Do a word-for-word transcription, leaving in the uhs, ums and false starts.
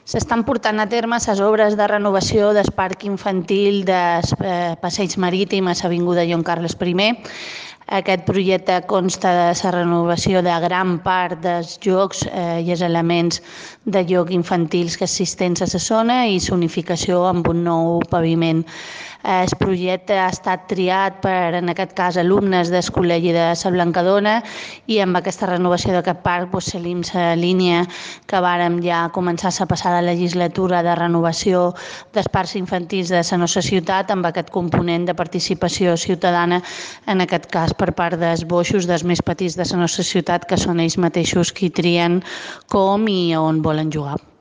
S'estan portant a terme les obres de renovació del parc infantil del eh, Passeig Marítim a l'Avinguda Joan Carles I. Aquest projecte consta de la renovació de gran part dels jocs eh, i els elements de joc infantils que existents a la zona i l'unificació amb un nou paviment. El projecte ha estat triat per, en aquest cas, alumnes del Col·legi de la Blancadona i amb aquesta renovació d'aquest parc doncs, seguim la línia que vàrem ja començar la passada legislatura de renovació dels parcs infantils de la nostra ciutat amb aquest component de participació ciutadana, en aquest cas per part dels boixos dels més petits de la nostra ciutat, que són ells mateixos qui trien com i on volen jugar.